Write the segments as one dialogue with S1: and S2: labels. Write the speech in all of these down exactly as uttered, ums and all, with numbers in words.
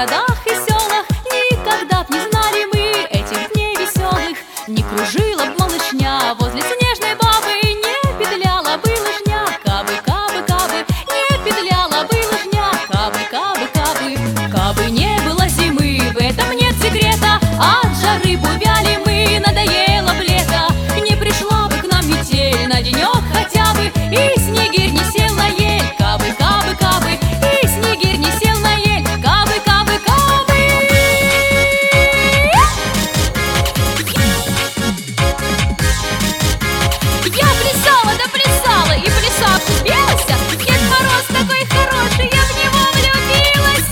S1: городах и селах никогда б не знали мы этих дней веселых. Не кружила б малышня возле снежной бабы, не петляла бы лыжня, кабы, кабы, кабы, не петляла бы лыжня, кабы, кабы, кабы. Кабы не было зимы, в этом нет секрета, от жары б увяли мы, надоело б лето. Не пришла бы к нам метель на денек хотя бы, и снегирь не сел на ель, кабы, кабы, кабы, и снегирь не сел на ель, кабы, кабы, кабы. Я плясала, да плясала, и плясавши спелась. Дед Мороз такой хороший, я в него влюбилась.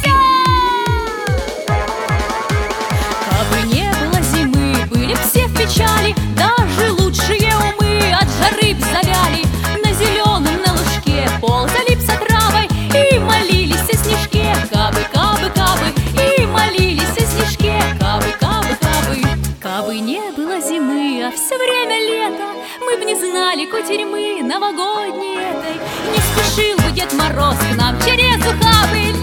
S1: Кабы не было зимы, были все в печали, даже лучшие умы от жары б завяли. На зеленом, на лужке ползали б с отравой и молились о снежке, кабы, кабы, кабы, и молились о снежке, кабы, кабы, кабы. Кабы не было зимы, а все время лето, мы б не знали кутерьмы новогодней этой. Не спешил бы Дед Мороз к нам через ухабы.